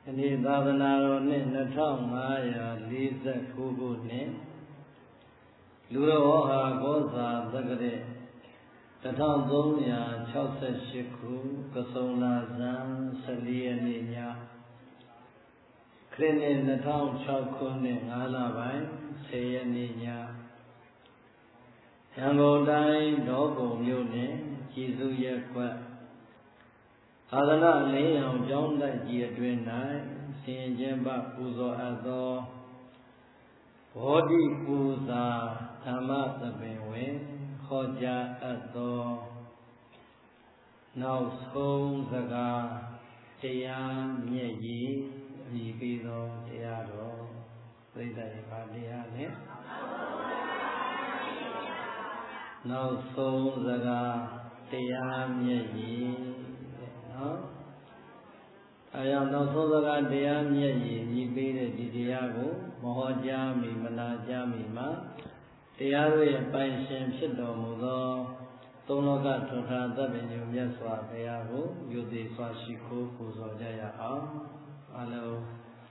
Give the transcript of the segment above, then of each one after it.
Ini Tadana ni Natang Maya Lisa Kubu ni Luroha Goza Zagre Tatang Domya Chausa Shiku Kasona Zan Salia Ninya Krene Natang Chakuni Alabai Saya Ninya Yangodai Dogo Mune Jizu Yakwa Adana Leon John that year twin night, Saint Jemba Puzo Ado, Body Puza, Tama the Bewe, Hoja Ado, now School Zaga, Tea, Yeji, Yibido, Teado, Rita Padiane. Now School Zaga, Tea, Yeji. I am not so that they are near ye, paid the Diago, Mohojami, Manajami ma, they are a fine shame shadow mudo, Tonoga to Tazavenue, Yaswa, Peago, Yudi Swashiko, Kuzo Jaya, hello.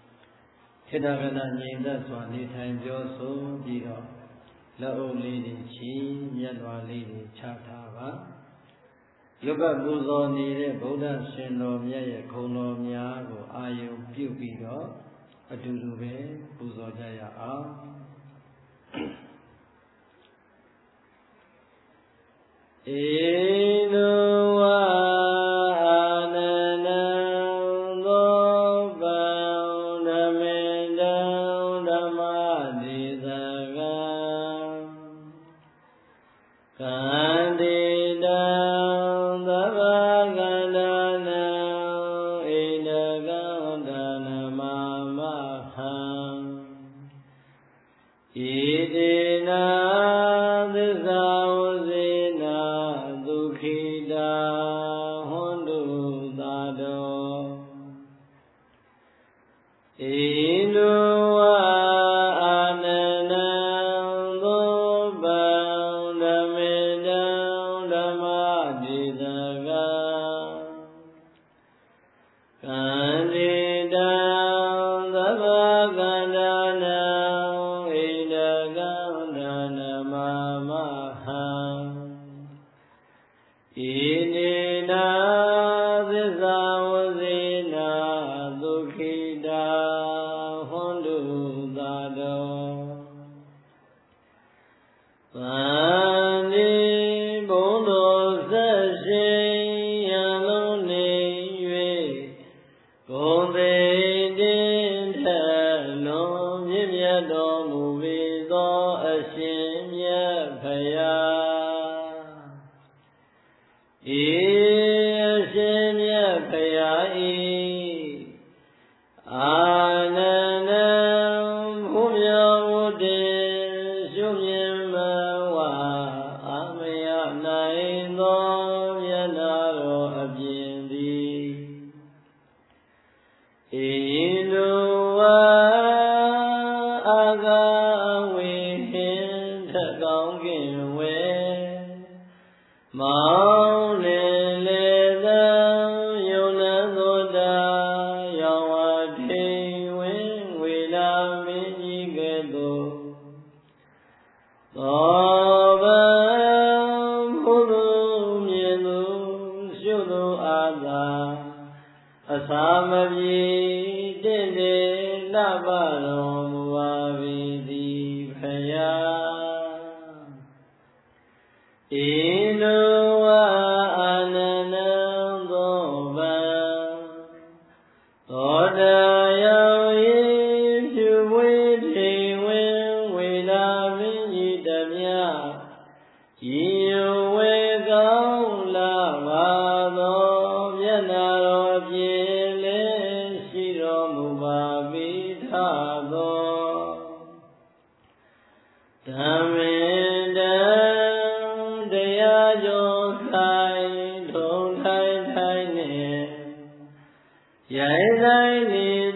Kedagana named that one, the time Joso, Dido, La old lady Chi, Yadwa lady Chatava. Yoga goes on near Buddha Shino Mia Kono Miago Ayo Pupido Adurube Buzo Jaya Yai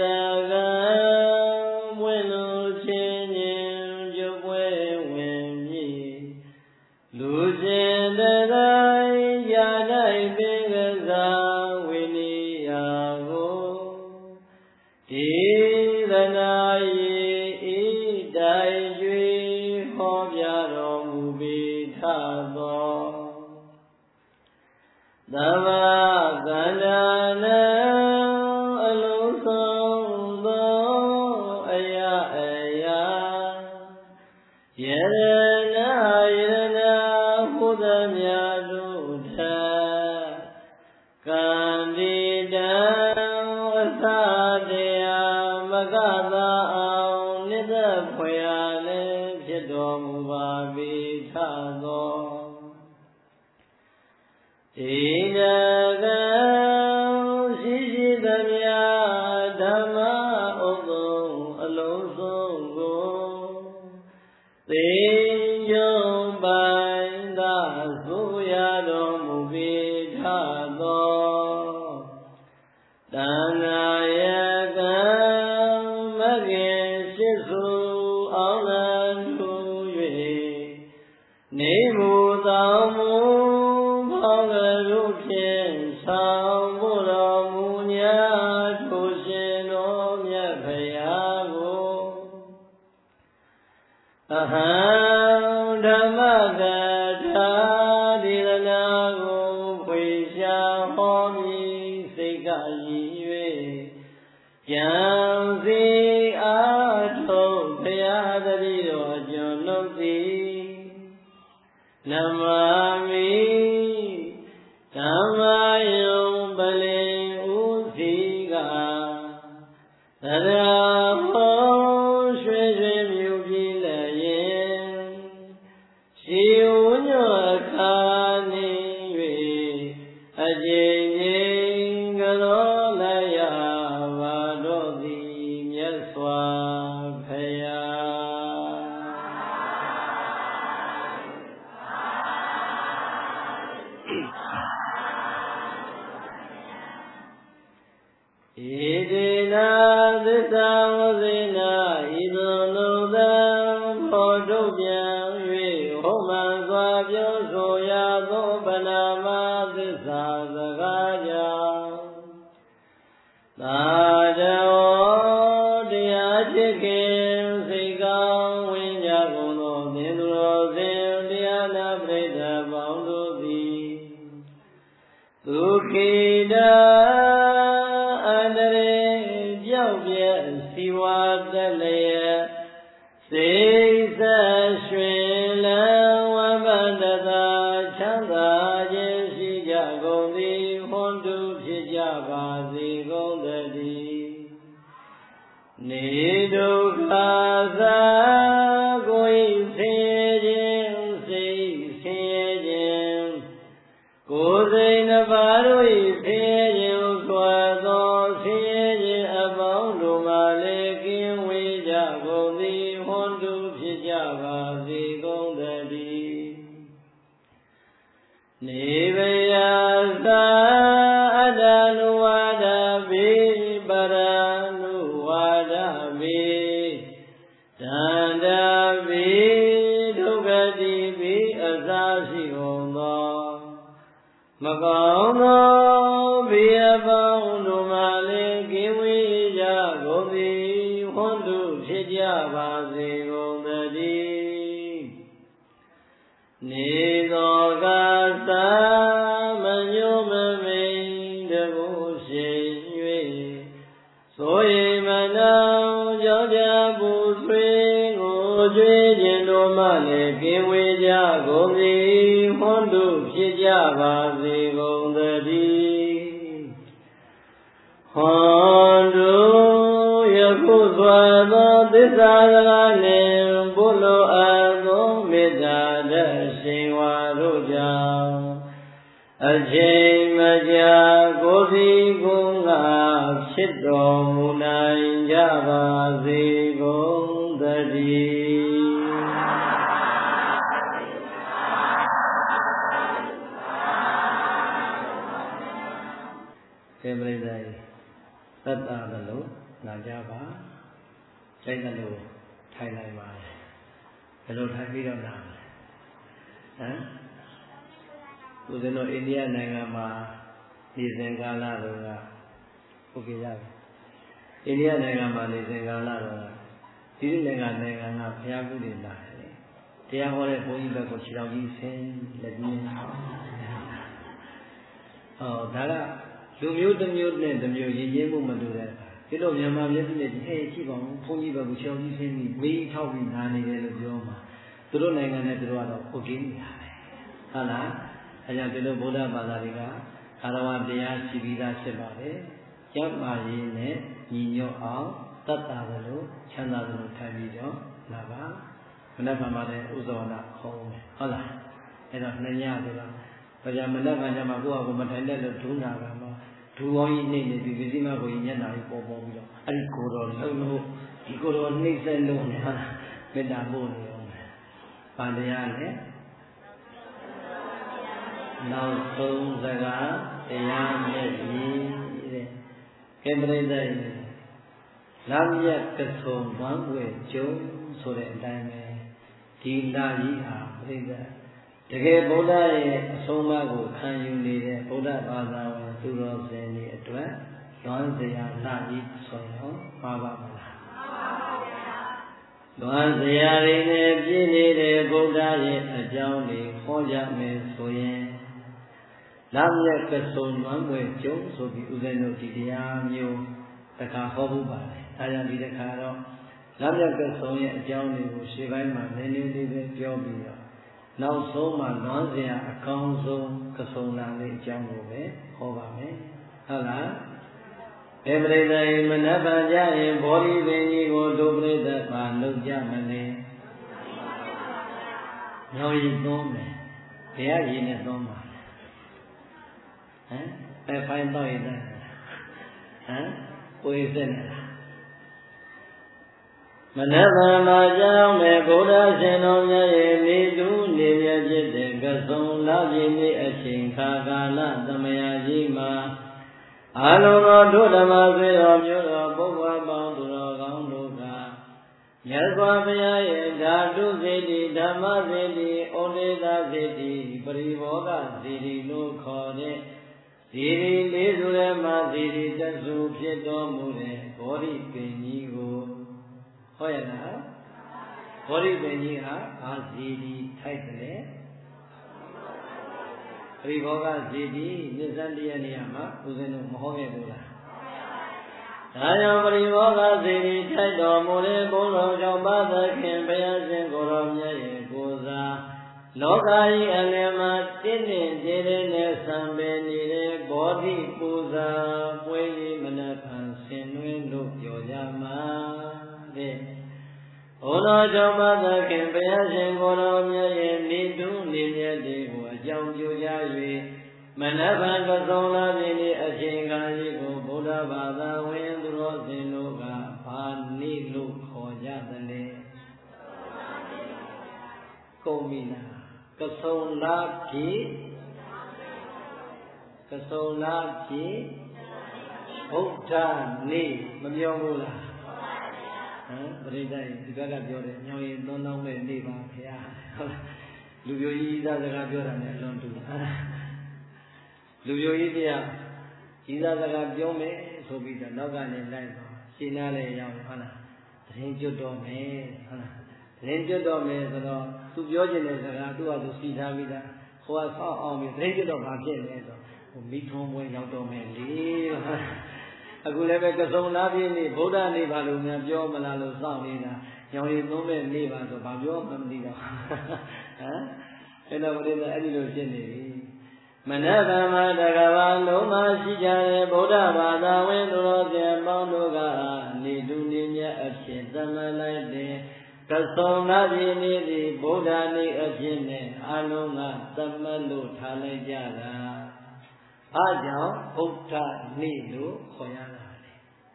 Every day, that are the low, not တိုင်းကလို့ထိုင်နိုင်ပါလေဘယ်လိုထိုင်ပြီးတော့နားလဲဟမ်ဦးဇင်းတို့အိန္ဒိယနိုင်ငံမှာနေစဉ်ကာလတော့ကဟုတ်ကဲ့ရတယ်အိန္ဒိယနိုင်ငံမှာနေစဉ်ကာလတော့ဒီနိုင်ငံကဘုရားကုတွေလာတယ်တရားဟောတဲ့ဘုန်းကြီးဘက်ကိုခြေတော်ကြီးဆင်းလက်ပြင်းဒါကလူမျိုးတစ်မျိုးနဲ့တစ်မျိုးရည်ရင်းမှုမတူတဲ့ဒီလိုမြန်မာမျက်စိနဲ့ကြည့်ပါဦးဘုန်းကြီးဘက်ကိုခြေတော်ကြီးဆင်းပြီးမေးထောက်ပြီးနားနေတယ်လို့ပြောမှာသူတို့နိုင်ငံနဲ့သူတို့ကတော့ဟုတ်ကဲ့နေတာပဲဟုတ်လားအဲကြောင့်ဒီလိုဗုဒ္ဓဘာသာတွေကအာရဝတရားရှိပြီးသားဖြစ်ပါတယ်ကျမ်းမာရေးနဲ့ညီညွတ်အောင်တတ်တာလို့ချမ်းသာလို့ထိုင်ပြီးတော့လာပါမနက်ဖြန်မှာလည်းဥဇောနာခေါ်မယ်ဟုတ်လားအဲ့တော့နှစ်ညဆိုတော့ဘာကြောင့်မနက်ဖြန်ကျမှကိုယ့်ဟာကိုမထိုင်တဲ့လို့ဒုနာကမှဒူပေါင်းကြီးနေနေပြီးဝိသိမကိုကြီးညနာကြီးပေါ်ပြီးတော့အဲ့ဒီကိုယ်တော်လုံလို့ဒီကိုယ်တော်နှိမ့်ဆက်လို့နေဟာမေတ္တာပို့နေအောင်ဗာတရားနဲ့နောက်ဆုံးစကားတရားနဲ့ကြီးတဲ့ကဲပရိသတ်လမ်းမြတ်ကဆုံဝမ်းွယ်ကျုံဆိုတဲ့အတိုင်းပဲဒီလာကြီးဟာပြိဿတကယ်ဗုဒ္ဓရဲ့အဆုံးအမကိုခံယူနေတဲ့ဗုဒ္ဓဘာသာဝင်သူတော်စင်တွေအတွက်လွမ်းစရာလာကြီးဆိုရင်မှားပါမလားလွမ်းစရာတွေနဲ့ပြည့်နေတဲ့ဗုဒ္ဓရဲ့အကြောင်းတွေဟောကြမယ်ဆိုရင်လမ်းမြတ်ကဆုံဝမ်းွယ်ကျုံဆိုပြီးဦးဇင်းတို့ဒီတရားမျိုးတခါဟောဖို့ပါတယ်အဲဒါဒီတခါတော့လမ်းမြတ်ကဆုံရဲ့အကြောင်းတွေကိုရှေ့ပိုင်းမှာနည်းနည်းလေးပဲပြောပြီးတော့နောက်ဆုံးမှာလွမ်းစရာအကောင်းဆုံးကဆုံလာတဲ့အကြောင်းကိုပဲဟောပါမယ်ဟုတ်လားဧပရိသေမနဗ္ဗကြရင်ဘောဓိပင်ကြီးကိုဒုပရိသတ်မှာလုပ်ကြမလဲညောင်ရည်သုံးမယ်ဘယ်ရည်နဲ့သုံးပါလဲဟမ်ဖိုင်တော့ရည်နဲ့ဟမ်ကိုယ်စက်နေလားမနဗ္ဗမှာကြောင်းမဲ့ဘုရားရှင်တော်မြတ်ရဲ့နေသူနေမြတ်ဖြစ်တဲ့ကဆုံလာခြင်းနေ့အချိန်ခါကာလသမယကြီးမှာအာလုံးသောဒုဓမ္မဆွေတော်မျိုးတော်ပုဗ္ဗပေါင်းသူတော်ကောင်းတို့ကမြတ်စွာဘုရားရဲ့ဓာတုစေတီဓမ္မစေတီဩဒေသစေတီပရိဘောဂစေတီလို့ခေါ်တဲ့စေတီလေးစုထဲမှာစေတီတစ်စုဖြစ်တော်မူတဲ့ဘောဓိပင်ကြီးကိုဟောရလားဘောဓိပင်ကြီးဟာဘာစီတီထိုက်တယ်ပရိဘောဂစီတီမြစ်စံတရားနေရာမှာဦးဇင်းတို့မဟောခဲ့ဘူးလားဒါကြောင့်ပရိဘောဂစီတီထိုက်တော်မူတဲ့ဘုန်းတော်ကြောင့်ပါသခင်ဘုရားရှင်ကိုယ်တော်မြတ်ရဲ့ကိုယ်စားလောကကြီးအလယ်မှာတင်းတင်းကျယ်ကျယ်နဲ့ဆံပယ်နေတဲ့ဘောဓိပူဇာပွဲကြီးမနက်ဖြန်ဆင်နွှဲလို့ပြောကြမှာတဲ့ဘုရားကြောင့်ပါသခင်ဘုရားရှင်ကိုယ်တော်မြတ်ရဲ့နေတုနေမြတ်တွေကိုအကြောင်းပြုကြ၍မနက်ဖြန်ကသုံးလပြည့်နေ့အချိန်ခါကြီးကိုဗုဒ္ဓဘာသာဝင်သူတော်စင်တို့ကဘာနေ့လို့ခေါ်ကြသလဲကုန်ပြီလားကဆုံလာပြီကဆုံလာပြီဘုရားနေ့မပြောဘူးလားဟမ်ပရိသတ်ဒီဘက်ကပြောတယ်ညောင်ရင်သွန်းတောင်းမဲ့နေ့ပါခင်ဗျာဟုတ်လားလူပြိုကြီးသားစကားပြောတာနဲ့အလွန်တူလူပြိုကြီးတရားကြီးသားစကားပြောမယ်ဆိုပြီးတော့နောက်ကနေလိုက်တော့ရှင်းနာလည်းရောက်ဟုတ်လားသတင်းကျွတ်တော့မယ်ဟုတ်လားသတင်းကျွတ်တော့မယ်ဆိုတော့သူပြောချင်တဲ့စကားသူ့ဟာသူစီထားပြီးသားဟိုကဆောက်အောင်ပြီးသတင်းကျွတ်တော့ဘာဖြစ်လဲဆိုဟိုမိထုံးပွဲရောက်တော့မယ်လေအခုလည်းပဲကဆုံလားပြည့်နေ့ဗုဒ္ဓနေ့ပါလို့များပြောမလားလို့စောင့်နေတာညောင်ရည်သုံးမဲ့နေ့ပါဆိုဘာပြောမှမသိတော့ဟမ်အဲ့တော့ဘုရားအဲ့ဒီလိုဖြစ်နေပြီမနတ္တမတကဘာလုံးမရှိကြတဲ့ဗုဒ္ဓဘာသာဝင်သူတော်စင်ပေါင်းတို့ကနေတူနေမြတ်အဖြစ်သမလိုက်တဲ့ကဆုံလားပြည့်နေ့ဒီဗုဒ္ဓနေ့အဖြစ်နဲ့အလုံးကသမလို့ထားလိုက်ကြတာအားကြောင့်ဗုဒ္ဓနေ့လို့ခေါ်ရတာလေ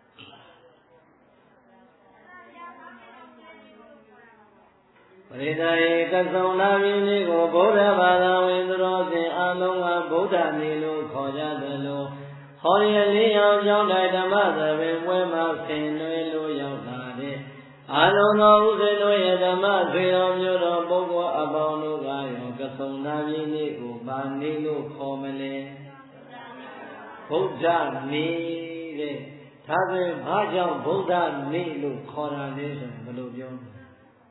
ပရိသတ်ရေကဆုံလာပြီနေ့ကိုဗုဒ္ဓဘာသာဝင်သူတော်စင်အလုံးကဗုဒ္ဓနေ့လို့ခေါ်ကြတယ်လို့ဟောရလေးအောင်ကြောင်းတိုင်းဓမ္မသဘင်ပွဲမှာဆင်နွှဲလို့ရောက်လာတဲ့အာလုံးသောဥစဉ်တို့ရဲ့ဓမ္မဆွေတော်မျိုးတော်ပုဂ္ဂိုလ်အပေါင်းတို့ကရောကဆုံနာပြည့်နေ့ကိုဗာနေလို့ခေါ်မလဲဗုဒ္ဓနေ့တဲ့ဒါဆိုရင်ဘာကြောင့်ဗုဒ္ဓနေ့လို့ခေါ်တာလဲဆိုရင်ဘယ်လိုပြောမလဲဘု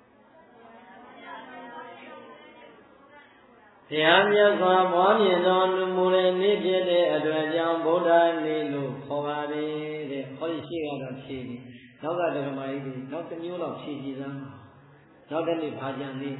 ရားမြတ်စွာဘွားမြင်တော်မူတဲ့နေ့ဖြစ်တဲ့အတွက်ကြောင့်ဗုဒ္ဓနေ့လို့ခေါ်ပါတယ်တဲ့ဟောဒီရှိကတော့ဖြည့်ပြီနောက်ကဓမ္မကြီးတွေနောက်တစ်မျိုးလောက်ဖြည့်ကြည့်စမ်းနောက်တစ်နေ့ဘာကြံနေ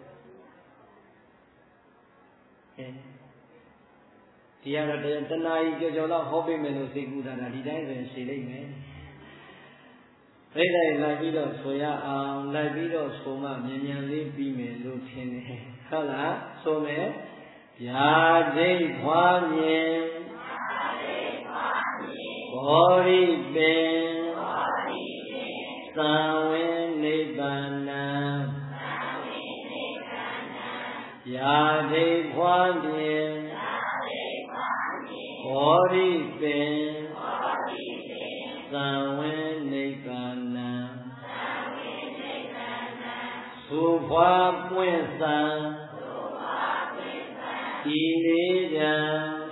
ဒီကတော့တဏှာကြီးကြော်လောက်ဟောပေးမယ်လို့စိတ်ကူးတာဒီတိုင်းဆိုရင်ရှည်လိုက်မယ်ပြိတ္တိုင်လိုက်ပြီးတော့ဆိုရအောင်လိုက်ပြီးတော့ဆိုမှမြန်မြန်လေးပြီးမယ်လို့ထင်တယ်ဟုတ်လားဆိုမယ်ဗျာဒိဋ္ဌဖွာမြင်ဘောရိပင်သံဝိနိဗ္ဗာန်ယာဒိဋ္ဌဖွာမြင်ဘောရိပင်သံဝိနိဗ္ဗာန်သုဖွာပွင့်သံဤလေးတံ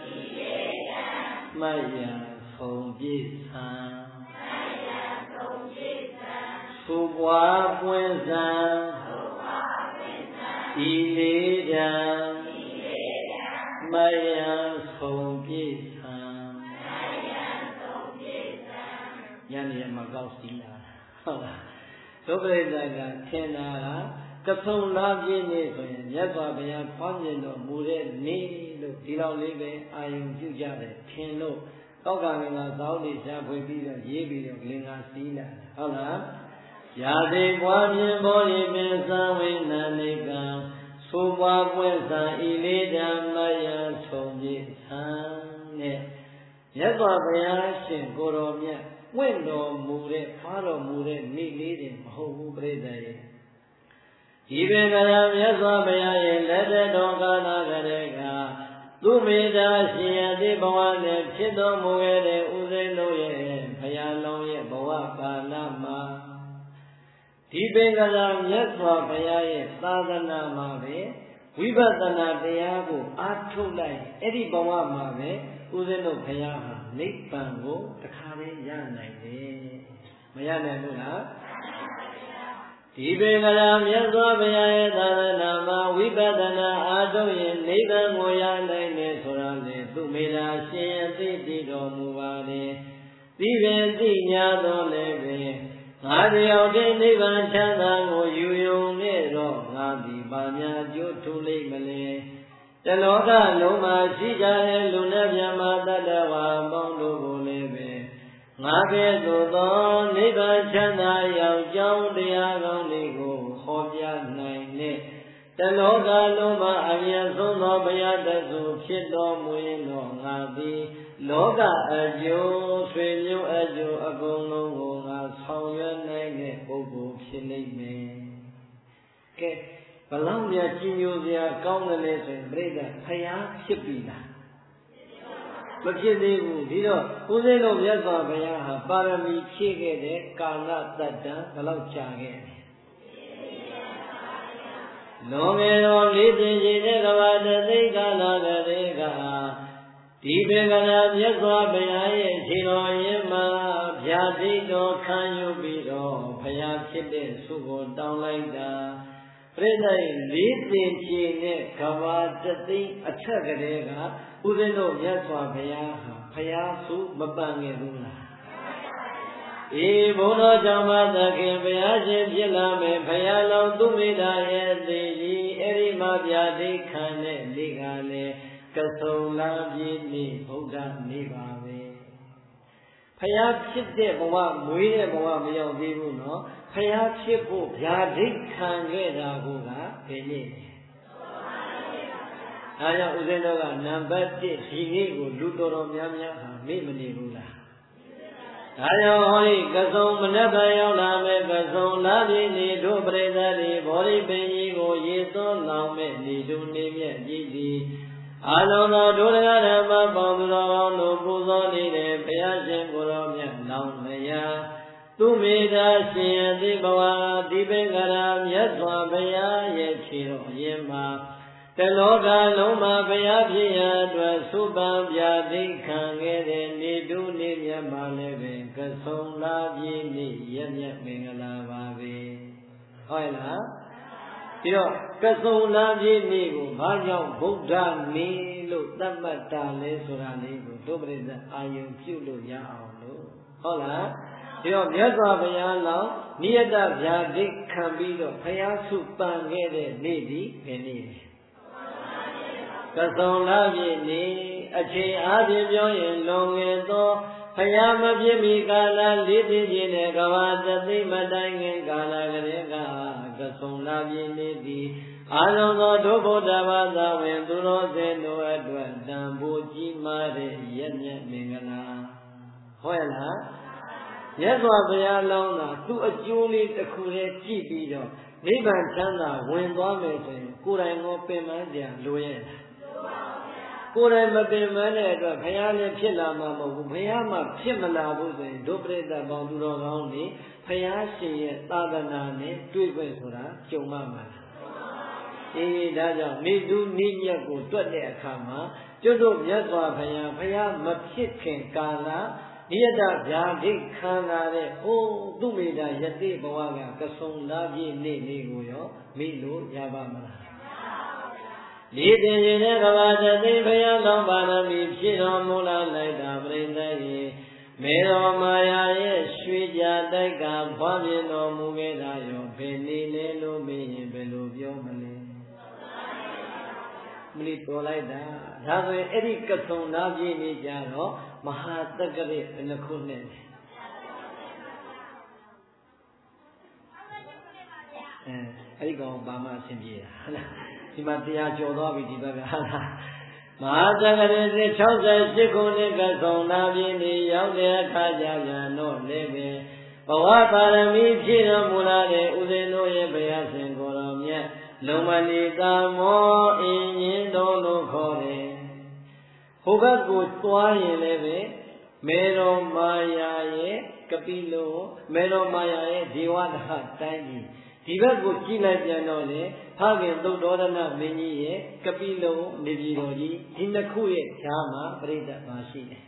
မယံဆုံးပြည့်သံသုဖွာပွင့်သံဤလေးတံမယံဆုံးပြည့်သံညနေမှာကောက်စီလာဟုတ်လားဒုပရိသကထင်တာကဆုံလာပြည့်နေ့ဆိုရင်မြတ်စွာဘုရားဖွားမြင်တော်မူတဲ့နေ့လို့ဒီလောက်လေးပဲအာယုံပြုကြတယ်ထင်လို့ကောက်ကငင်္ဂါသောင်းနေရှားဖွေပြီးတော့ရေးပြီးတော့လင်္ကာစီးလာဟုတ်လားယာတိပွားမြင်ဘောရိပင်သံဝိနန္နိကံသို့ပွားပွင့်သံဤလေးဓမ္မယံဆုံးပြည့်သံနဲ့မြတ်စွာဘုရားရှင်ကိုယ်တော်မြတ်ပွင့်တော်မူတဲ့ဖွားတော်မူတဲ့နေ့လေးတွေမဟုတ်ဘူးပြိတ္တရဲ့ဒီပင်ကရာမြတ်စွာဘုရားရဲ့လက်ထတော်ကာလကလေးကသူမေတ္တာရှင်ရတိဘဝနဲ့ဖြစ်တော်မူခဲ့တဲ့ဥစိန်တို့ရဲ့ဘုရားလုံးရဲ့ဘဝကာလမှာဒီပင်ကရာမြတ်စွာဘုရားရဲ့သာသနာမှာပဲဝိပဿနာတရားကိုအားထုတ်လိုက်အဲ့ဒီဘဝမှာပဲဥစဉ်တို့ဘုရားဟာနိဗ္ဗာန်ကိုတခါလေးရနိုင်တယ်မရနိုင်ဘူးလားဒီပင်ကရာမြတ်စွာဘုရားရဲ့သာသနာမှာဝိပဿနာအားထုတ်ရင်နိဗ္ဗာန်ကိုရနိုင်တယ်ဆိုတာလေသူမေတ္တာရှင်အသိတည်တော်မူပါလေဒီပင်သိညာတော်လည်းပဲငါတယောက်တည်းနိဗ္ဗာန်ချမ်းသာကိုယူယုံနဲ့တော့ငါဒီပါများအကျိုးထူလိမ့်မလဲတလောကလုံးမှာရှိကြတဲ့လူနဲ့မြတ်မာတတ္တဝါပေါင်းတို့ကိုလည်းပဲငါကဲ့သို့သောနိဗ္ဗာန်ချမ်းသာရောက်ကြောင်းတရားကောင်းတွေကိုဟောပြနိုင်တဲ့တလောကလုံးမှာအမြတ်ဆုံးသောဘုရားတဆူဖြစ်တော်မူရင်တော့ငါသည်လောကအကျိုးဆွေမျိုးအကျိုးအကုန်လုံးကိုငါဆောင်ရွက်နိုင်တဲ့ပုဂ္ဂိုလ်ဖြစ်လိမ့်မယ်။ကဲဘလောက်များကြီးညိုစရာကောင်းတယ်လဲဆိုရင်ပြိဿဖယားဖြစ်ပြီလားမဖြစ်သေးဘူးဒီတော့ဦးဇင်းတို့မြတ်စွာဘုရားဟာပါရမီဖြည့်ခဲ့တဲ့ကာလတတ္တံဘလောက်ကြာခဲ့လဲလွန်ခဲ့သောလေးပြင်းရှိတဲ့ကဘာတသိကာလကလေးကဒီပင်ကရာမြတ်စွာဘုရားရဲ့ခြေတော်ရင်းမှာဗျာဒိတ်တော်ခံယူပြီးတော့ဘုရားဖြစ်တဲ့ဆုကိုတောင်းလိုက်တာပြိဿလေးသင်ချေနဲ့ကဘာတသိအထက်ကလေးကဦးဇင်းတို့မြတ်စွာဘုရားဟာဘုရားဆုမပန်ခဲ့ဘူးလားအေးဘုန်းတော်ကြောင့်မသခင်ဘုရားရှင်ဖြစ်လာမယ်ဘုရားလောင်းသူမိတာရဲ့သိကြီးအဲ့ဒီမှာဗျာဒိတ်ခံတဲ့လေးကလည်းကဆုံလာပြည့်နေ့ဗုဒ္ဓနေ့ပါပဲဖယားဖြစ်တဲ့ဘဝမွေးတဲ့ဘဝမရောက်သေးဘူးနော်ဖယားဖြစ်ဖို့ဗျာဒိတ်ခံခဲ့တာကဘယ်နေ့လဲအားကြောင့်ဦးဇင်းတို့ကနံပါတ်1ဒီနေ့ကိုလူတော်တော်များများဟာမေ့မနေဘူးလားဒါကြောင့်ဟောဒီကဆုံမနက်ဖြန်ရောက်လာမဲ့ကဆုံလာပြည့်နေ့တို့ပြိဿတွေဘောရိပင်ကြီးကိုရေသွန်းလောင်မဲ့နေတို့နေမြတ်ကြီးသည်အာလုံးသောဒုရဂဓမ္မပေါင်းသူတော်ကောင်းတို့ပူဇော်နေတဲ့ဘုရားရှင်ကိုယ်တော်မြတ်လောင်းလျာတသူမေတာရှင်ယတိဘဝဒီပင်္ဂရာမြတ်စွာဘုရားရဲ့ခြေတော်အရင်မှာတလောကလုံးမှာဘုရားဖြစ်ရအတွက်သုပံပြာတိခံခဲ့တဲ့နေတုနေမြတ်မှာလည်းပဲကဆုံလာပြည့်နေ့ရမြတ်မင်္ဂလာပါပဲဟုတ်လားဒီတော့ကဆုံလာပြည့်နေ့ကိုဘာကြောင့်ဗုဒ္ဓနေ့လို့သတ်မှတ်တာလဲဆိုတာလေးကိုတို့ပြိဿအာယုံပြုလို့ရအောင်လို့ဟုတ်လားဒီတော့မြတ်စွာဘုရားလောင်းနိယတဗျာဒိတ်ခံပြီးတော့ဘုရားစုပန်ခဲ့တဲ့နေ့ဒီဘယ်နေ့လဲကဆုံလာပြည့်နေ့အချိန်အားဖြင့်ပြောရင်လွန်ငယ်သောဘုရားမဖြစ်မီကာလလေးသိခြင်းနဲ့ကဘာတသိမတိုင်ခင်ကာလကလေးကဆုံလာပြည့်နေ့သည်အာလုံးသောဒုဗုဒ္ဓဘာသာဝင်သူတော်စင်တို့အတွက်တန်ဖိုးကြီးမားတဲ့ရမြတ်မင်္ဂလာဟုတ်လားမြတ်စွာဘုရားလောင်းတာသူ့အကျိုးလေးတစ်ခုလေးကြည့်ပြီးတော့နိဗ္ဗာန်ချမ်းသာဝင်သွားမယ်ဆိုရင်ကိုယ်တိုင်ကိုပင်ပန်းကြလိုရဲ့ကိုယ်တိုင်မပင်ပန်းတဲ့အတွက်ဘုရားလည်းဖြစ်လာမှာမဟုတ်ဘူးဘုရားမှဖြစ်မလာဘူးဆိုရင်ဒုပရိသတ်ပေါင်းသူတော်ကောင်းတွေဘုရားရှင်ရဲ့သာသနာနဲ့တွေ့ခွင့်ဆိုတာကြုံမှာပါဒါကြောင့်နေသူနိညက်ကိုတွက်တဲ့အခါမှာကျွတ်တို့မြတ်စွာဘုရားမဖြစ်ခင်ကာလနိယတဗျာဒိတ်ခံလာတဲ့သူမေတာယတိဘဝကကဆုံလာပြည့်နေ့လေးကိုရောမိလို့ရပါမလားလေးတင်ရင်တဲ့ကဘာတသိဘုရားလောင်းပါရမီဖြစ်တော်မူလာလိုက်တာပြိဿရေမေတော်မာယာရဲ့ရွှေကြတိုက်ကဖွားမြင်တော်မူခဲ့တာရောဘယ်နေ့လဲလို့မေးရင်ဘယ်လိုပြောမလဲမလီတော်လိုက်တာဒါဆိုရင်အဲ့ဒီကဆုံလာပြည့်နေ့ကြတော့မဟာတက္ကရာဘယ်နှခုနဲ့အဲ့ဒီကောင်ဘာမှအဆင်ပြေတာဟုတ်လားဒီမှာတရားကျော်သွားပြီဒီဘက်ကဟုတ်လားမဟာတက္ကရာ68ခုနှစ်ကဆုံလာပြည့်နေ့ရောက်တဲ့အခါကျပြန်တော့လည်းပဲဘဝပါရမီဖြည့်တော်မူလာတဲ့ဥစဉ်တို့ရဲ့ဘုရားရှင်ကိုယ်တော်မြတ်လုံမဏိတာမောအင်းရင်တော်လို့ခေါ်တယ်ဟိုဘက်ကိုသွားရင်လည်းပဲမေတော်မာယာရဲ့ကပိလောမေတော်မာယာရဲ့ဒေဝဒဟတိုင်းကြီးဒီဘက်ကိုကြည့်လိုက်ပြန်တော့လေဖခင်သုတ္တောဒနာမင်းကြီးရဲ့ကပိလောနေပြည်တော်ကြီးဒီနှစ်ခုရဲ့ဈာမှာပြိဿပါရှိတယ်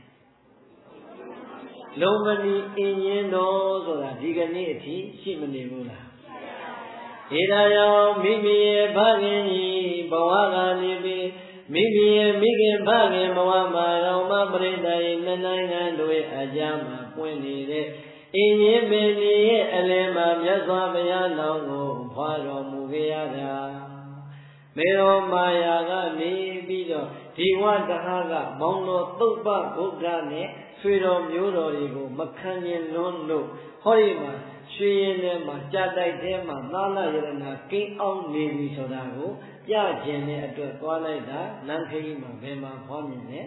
လုံမဏိအင်းရင်တော်ဆိုတာဒီကနေ့အထိရှိမနေဘူးလားဧဒါယောမိမိရဲ့ဖခင်ကြီးဘဝကနေပြီးမိမိရဲ့မိခင်ဖခင်ဘဝမှာတော်မပရိသတ်ရဲ့နှစ်နိုင်ငံတို့ရဲ့အကြမ်းမှာပွင့်နေတဲ့အင်းကြီးပင်ကြီးရဲ့အလယ်မှာမြတ်စွာဘုရားလောင်းကိုဖွာတော်မူခဲ့ရတာမေတော်မာယာကနေပြီးတော့ဒီဝတ္တဟကမောင်တော်သုပ္ပဗုဒ္ဓနဲ့ဆွေတော်မျိုးတော်တွေကိုမခံရင်လွန်းလို့ဟောဒီမှာရွှေရင်ထဲမှာကြာတိုက်ထဲမှာသာလယရဏကိန်းအောင်နေပြီဆိုတာကိုပြခြင်းနဲ့အတွက်သွားလိုက်တာလမ်းခရီးမှာဘယ်မှာဖွားမြင်လဲ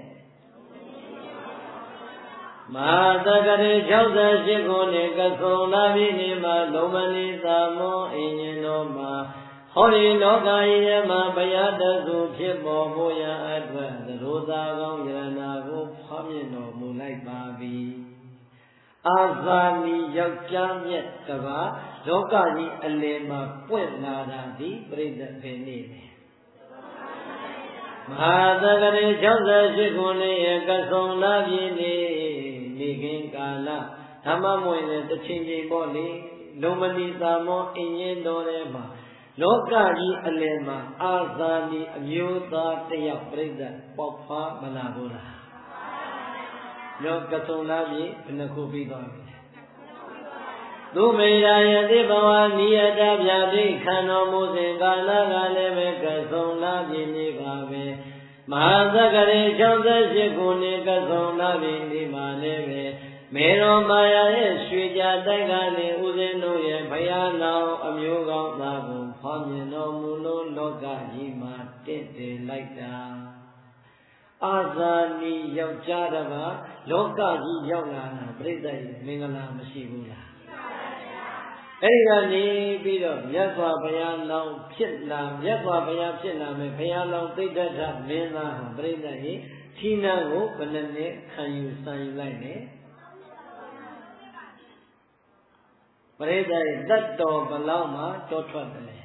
မဟာတက္ကရာ68ခုနှစ်ကဆုံလာပြီနေမှာလုံမဏိသာမောအင်းရင်တော်မှာဟောဒီလောကကြီးထဲမှာဘုရားတဆုဖြစ်ပေါ်မှုရန်အတွက်သရိုသာကောင်းယရဏကိုဖွားမြင်တော်မူလိုက်ပါပြီအာဇာနည်ယောက်ျားမြတ်တပါးလောကကြီးအလယ်မှာပွင့်လာတာဒီပြိဿဘယ်နေ့လဲမဟာတက္ကရာ68ခုနှစ်ရဲ့ကဆုံလာပြီနေခင်ကာလဓမ္မမွေနဲ့တစ်ချိန်ချိန်ပေါ့လေလုံမဏိသာမောအင်းရင်တော်ထဲမှာလောကကြီးအလယ်မှာအာဇာနည်အမျိုးသားတယောက်ပြိဿပေါက်ဖွားမလာဘူးလားလောကဆုံလာပြီဘယ်နှခုပြီးသွားပြီသူမေရာယတိဘဝနိယတဗျာတိခံတော်မူစဉ်ကာလကလည်းပဲကဆုံလာပြီနေပါပဲမဟာသက္ကရာ68ခုနှစ်ကဆုံလာပြီနေပါလည်းပဲမေတော်မာယာရဲ့ရွှေကြတိုက်ကနေဥစဉ်တို့ရဲ့ဘုရားလောင်းအမျိုးကောင်းသားကိုဖွားမြင်တော်မူလို့လောကကြီးမှာတင့်တယ်လိုက်တာအာဇာနည်ယောက်ျားတပါးလောကကြီးရောက်လာတာပြိဿရဲ့မင်္ဂလာမရှိဘူးလားအဲ့ဒီကနေပြီးတော့မြတ်စွာဘုရားလောင်းဖြစ်လာမြတ်စွာဘုရားဖြစ်လာမယ်ဘုရားလောင်းသိတ္တထမင်းသားဟာပြိဿရဲ့ဌိနံကိုဘယ်နဲ့ခံယူစံယူလိုက်လဲပရိသတ်တတ်တော်ဘလောက်မှတောထွက်တယ်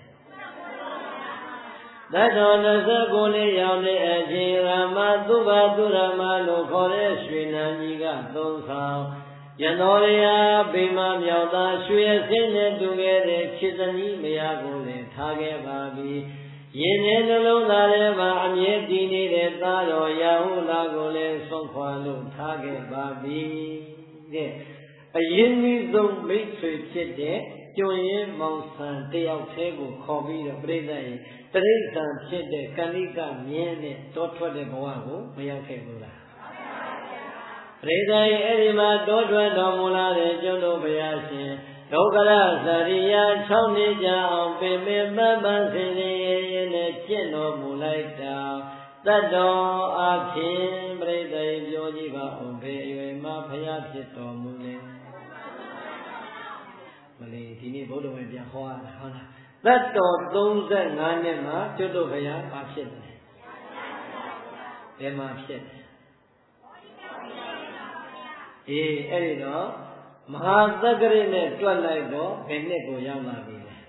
တတ်တော်29နှစ်ရောက်တဲ့အချိန်ရမသုဘသူရမလို့ခေါ်တဲ့ရွှေနန်းကြီးကသုံးဆောင်ရတော်ရဗိမာမြောက်သားရွှေစင်းနဲ့တူခဲ့တဲ့ခြေစနီးမယားကိုလည်းထားခဲ့ပါပြီရင်ထဲနှလုံးသားထဲမှာအမြဲတည်နေတဲ့သားတော်ရာဟုလာကိုလည်းဆုံးခွာလို့ထားခဲ့ပါပြီတဲ့အရင်ကြီးဆုံးမိတ်ဆွေဖြစ်တဲ့ကျွန်းရင်မောင်ဆန်တယောက်သေးကိုခေါ်ပြီးတော့ပြိဿရဲ့တရိစ္ဆာန်ဖြစ်တဲ့ကဏိကမြင်းနဲ့တောထွက်တဲ့ဘဝကိုမရောက်ခဲ့ဘူးလားပရိသတ်ရဲ့အဲ့ဒီမှာတောထွက်တော်မူလာတဲ့ကျွန်းတော်ဘုရားရှင်ဒုက္ခရသရိယာ6နှစ်ကြာအောင်ပင်ပင်ပန်းပန်းစင်စင်ရဲရဲနဲ့ကျင့်တော်မူလိုက်တာတတ်တော်အဖြစ်ပရိသတ်ပြောကြည့်ပါဦးဘယ်အရွယ်မှဘုရားဖြစ်တော်မူလဲမလေးဒီနေ့ဘုရားဝင်ပြန်ဟောရတာဟုတ်လားတတ်တော်35နှစ်မှာကျွတ်တော်ဘုရားဘာဖြစ်တယ်ဘယ်မှာဖြစ်တယ်အေးအဲ့ဒီတော့မဟာသက္ကရိနဲ့တွက်လိုက်တော့ဘယ်နှစ်ကိုရောက်လာပြီလဲ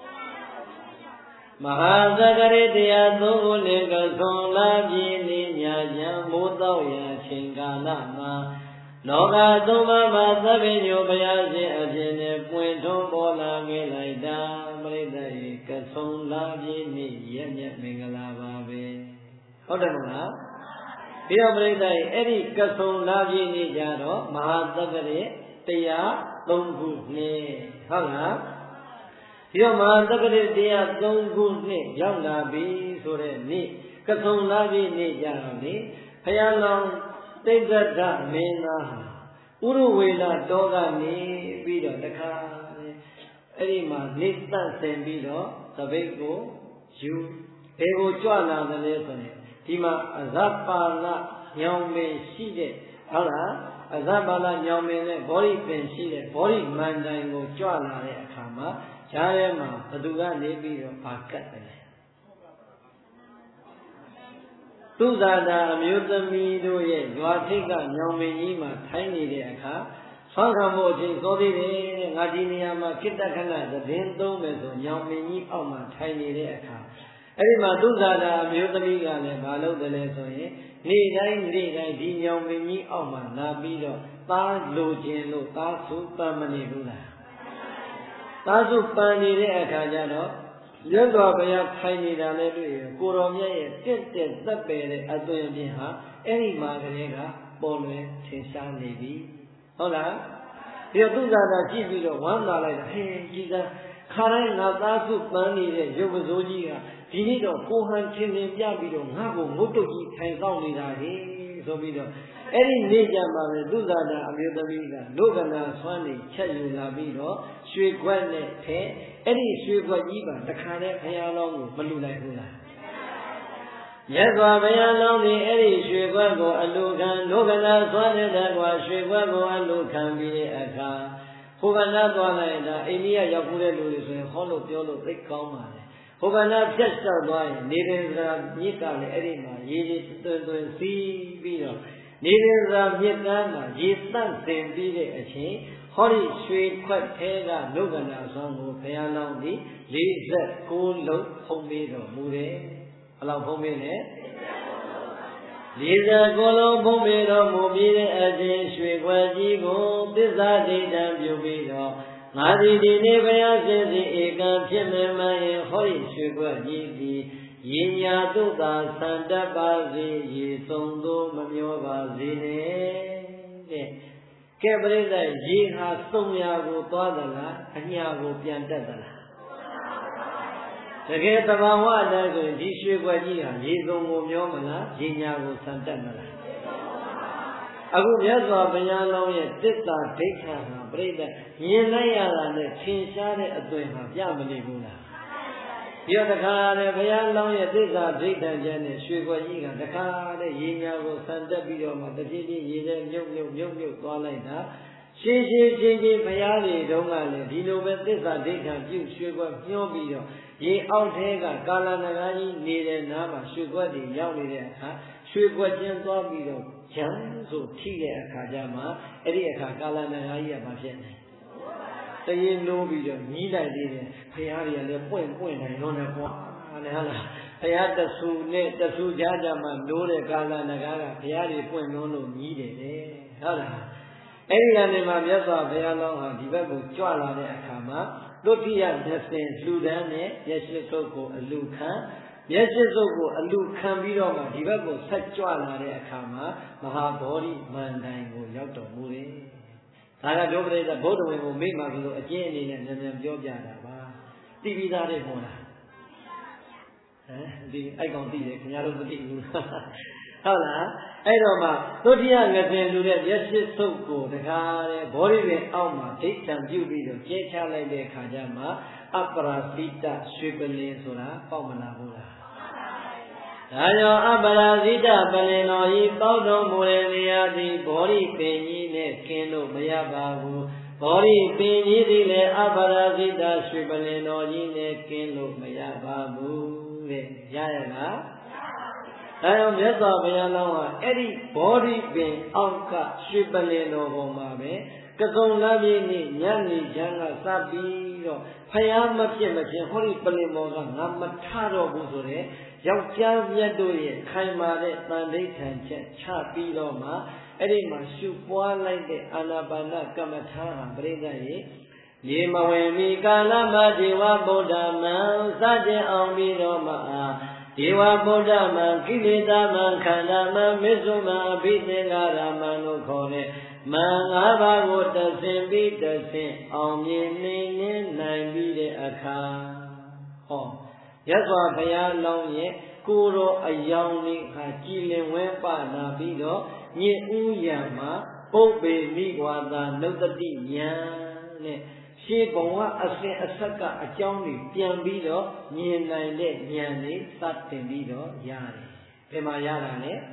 မဟာသက္ကရိတရား3ခုနဲ့ကသွန်လာပြင်းနေညာချမ်းမိုးတော့ရချိန်ကာလမှာလောကသုံးပါးမှာသဗ္ဗညုဘုရားရှင်အဖြစ်နဲ့ပွင့်ထွန်းပေါ်လာခဲ့လိုက်တာပရိသတ်ရေကသွန်လာပြင်းနေရက်မြတ်မင်္ဂလာပါပဲဟုတ်တယ်မလားပြီးတော့ပရိသတ်ရေအဲ့ဒီကသွန်လာပြင်းနေကြတော့မဟာသက္ကရိတရား3ခုနှစ်ဟုတ်လားဒီတော့မဟာသက္ကရိတရား3ခုနှစ်ရောက်လာပြီဆိုတဲ့နေ့ကသွန်လာပြင်းနေကြတော့လေဘုရားလောင်းတိဋ္ဌဒမင်းသားဥရဝေလတောကနေပြီးတော့တခါအဲ့ဒီမှာနေတန့်ဆင်ပြီးတော့သပိတ်ကိုယူဘယ်ကိုကြွလာသလဲဆိုရင်ဒီမှာအဇပါလညောင်ပင်ရှိတဲ့ဟုတ်လားအဇပါလညောင်ပင်နဲ့ဘောဓိပင်ရှိတဲ့ဘောဓိမန္တိုင်ကိုကြွလာတဲ့အခါမှာဈာထဲမှာဘသူကနေပြီးတော့ဘာကတ်တယ်သူဇာတာအမျိုးသမီးတို့ရဲ့ရွာထိပ်ကညောင်မင်းကြီးမှာထိုင်းနေတဲ့အခါဆွမ်းခံဖို့အချိန်စောသေးတယ်တဲ့ငါဒီနေရာမှာခိတ္တခဏသတင်းသုံးမယ်ဆိုညောင်မင်းကြီးအောက်မှာထိုင်နေတဲ့အခါအဲ့ဒီမှာသူဇာတာအမျိုးသမီးကလည်းမလုပ်တယ်လဲဆိုရင်နေ့တိုင်းဒီညောင်မင်းကြီးအောက်မှာလာပြီးတော့သားလိုခြင်းလို့သားစုပန်းမနေဘူးလားသားစုပန်းနေတဲ့အခါကျတော့ရသော်ဘုရားထိုင်နေတာလည်းတွေ့ရကိုတော်မြတ်ရဲ့တက်သက်ပယ်တဲ့အသွင်ပြင်ဟာအဲ့ဒီမှာကလေးကပေါ်လွင်ထင်ရှားနေပြီဟုတ်လားဒီတော့သူဇာတာကြည့်ပြီးတော့ဝမ်းသာလိုက်တာဟင်းကြီးသားခါတိုင်းငါသားစုပန်းနေတဲ့ရုပ်ပစိုးကြီးကဒီနေ့တော့ကိုဟန်ချင်းချင်းပြပြီးတော့ငါ့ကိုငုတ်တုတ်ကြီးထိုင်ဆောင်နေတာဟေးဆိုပြီးတော့အဲ့ဒီနေ့ကျမှပဲသူဇာတာအမျိုးသမီးကလောကနာဆွမ်းနေချက်ယူလာပြီးတော့ရွှေခွက်နဲ့ထဲအဲ့ဒီရွှေခွက်ကြီးပါတခါတည်းဘုရားလောင်းကိုမလူနိုင်ဘူးလားမြတ်စွာဘုရားလောင်းဒီအဲ့ဒီရွှေခွက်ကိုအလူခံလောကနာဆွမ်းနေတဲ့ကွာရွှေခွက်ကိုအလူခံပြီးတဲ့အခါဟိုကနာသွားလိုက်တာအိန္ဒိယရောက်ခုတဲ့လူတွေဆိုရင်ဟောလို့ပြောလို့သိကောင်းပါလေဟိုကနာဖြတ်လျှောက်သွားရင်နေရင်သာမြစ်ကလည်းအဲ့ဒီမှာရေသွင်းစီးပြီးတော့နေရင်သာမြစ်ကမ်းမှာရေတန့်စင်ပြီးတဲ့အချိန်ဟောဒီရွှေခွက်ထဲကလောကနာဆောင်ကိုဘုရားလောင်းဒီ49လုံးဖုံးပေးတော်မူတယ်ဘယ်လောက်ဖုံးပေးလဲ49လုံးဖုံးပေးတော်မူပြီးတဲ့အချိန်ရွှေခွက်ကြီးကိုသစ္စာဒိဋ္ဌံပြုပြီးတော့ငါဒီနေ့ဘုရားရှင်စီဧကံဖြစ်မြဲမှန်ရင်ဟောဒီရွှေခွက်ကြီးသည်ရေညာတုသာဆန္တပါစေရေဆုံးသို့မမျောပါစေနဲ့တဲ့ကဲပရိသတ်ရေဟာစုံရာကိုသွားသလားအညာကိုပြန်တက်သလားတကယ်တဘာဝအတိုင်းဆိုရင်ဒီရွှေခွက်ကြီးဟာရေစုံကိုမျောမလားရေညာကိုဆန္တက်မလားအခုမြတ်စွာဘုရားလောင်းရဲ့သစ္စာဒိဋ္ဌာဟာပရိသတ်မြင်လိုက်ရတာနဲ့ထင်ရှားတဲ့အသွင်ဟာပြမနေဘူးလားဒီတော့တခါလေဘုရားလောင်းရဲ့သစ္စာဒိဋ္ဌာကျမ်းနဲ့ရွှေခွက်ကြီးကတခါလေရေညာကိုဆန်တက်ပြီးတော့မှတဖြည်းဖြည်းရေထဲမြုပ်သွားလိုက်တာရှင်းဘုရားတွေတုန်းကလည်းဒီလိုပဲသစ္စာဒိဋ္ဌာပြုရွှေခွက်မျောပြီးတော့ရေအောက်ထဲကကာလနဂါကြီးနေတဲ့နားမှာရွှေခွက်တွေရောက်နေတဲ့အခါရွှေခွက်ချင်းသွားပြီးတော့ဂျမ်းဆိုထိတဲ့အခါကျမှအဲ့ဒီအခါကာလနဂါကြီးကမဖြစ်နိုင်တရေနိုးပြီးတော့ညီးလိုက်သေးတယ်ဖရာတွေကလည်းပွင့်နိုင်တော့တယ်ကွာနဲ့ဟုတ်လားဖရာတဆူနဲ့တဆူကြားကြမှာနိုးတဲ့ကာလနဂါးကဖရာတွေပွင့်လို့ညီးတယ်တဲ့ဟုတ်လားအဲ့ဒီကနေမှမြတ်စွာဘုရားလောင်းဟာဒီဘက်ကိုကြွလာတဲ့အခါမှာဒုတိယ20လှူဒန်းနဲ့မျက်စိစုပ်ကိုအလူခံမျက်စိစုပ်ကိုအလူခံပြီးတော့မှဒီဘက်ကိုဆက်ကြွလာတဲ့အခါမှာမဟာဗောဓိမန္တိုင်ကိုရောက်တော်မူတယ်။ဒါကဒုပရိသဗုဒ္ဓဝင်ကိုမိမှပြီးလို့အကျဉ်းအနေနဲ့နည်းနည်းပြောပြတာပါ။သိပြီးသားတဲ့မို့လား။ဒီအိုက်ကောင်သိတယ်ခင်ဗျားတို့မသိဘူး။ဟုတ်လားအဲ့တော့မှသုတိယငစဉ်လူတဲ့မျက်စိစုပ်ကိုတကားတဲ့ဘောဓိပင်အောက်မှာဒိဋ္ဌံပြုပြီးတော့ကျဲချလိုက်တဲ့အခါကျမှအပရာဇိတရွှေပလင်ဆိုတာပေါက်မလာဘူးလားဒါကြောင့်အပရာဇိတပလင်တော်ဤပေါက်တော်မူတဲ့နေရာသည်ဘောဓိပင်ကြီးနဲ့ကင်းလို့မရပါဘူးဘောဓိပင်ကြီးသည်လည်းအပရာဇိတရွှေပလင်တော်ကြီးနဲ့ကင်းလို့မရပါဘူးတဲ့ရရလားဒါကြောင့်မြတ်စွာဘုရားလောင်းကအဲ့ဒီဘောဓိပင်အောက်ကရွှေပလင်တော်ပေါ်မှာပဲကစုံလပြည့်နေ့ညနေချမ်းကစပြီးတော့ဖယားမဖြစ်မချင်းဟောဒီပလင်ပေါ်ကငါမထတော့ဘူးဆိုတဲ့ယောက်ျားမြတ်တို့ရဲ့ခိုင်မာတဲ့တန်ဋိဌာန်ချက်ချပြီးတော့မှအဲ့ဒီမှာရှုပွားလိုက်တဲ့အာနာပါနကမ္မထာဟာပြိဿရဲ့ရေမဝင်မီကာလမှာဒေဝဗုဒ္ဓမံစကြအောင်ပြီးတော့မှဒေဝဗုဒ္ဓမံကိလေသာမံခန္ဓာမံမစ္ဆုမံအဘိသင်္ခါရမံလို့ခေါ်တဲ့မံ၅ပါးကိုတဆင်ပြီးတဆင်အောင်မြင်နေနိုင်ပြီးတဲ့အခါဟောရသော်ဘုရားလောင်းရဲ့ကိုယ်တော်အယောင်လေးဟာကြည်လင်ဝဲပလာပြီးတော့ညင်ဥယံမှာပုပ္ပေမိဝါဒနုတ္တိဉာဏ်နဲ့ရှေးဘဝအစဉ်အဆက်ကအကြောင်းတွေပြန်ပြီးတော့မြင်နိုင်တဲ့ဉာဏ်လေးစတင်ပြီးတော့ရတယ်။ဘယ်မှာရတာလဲ။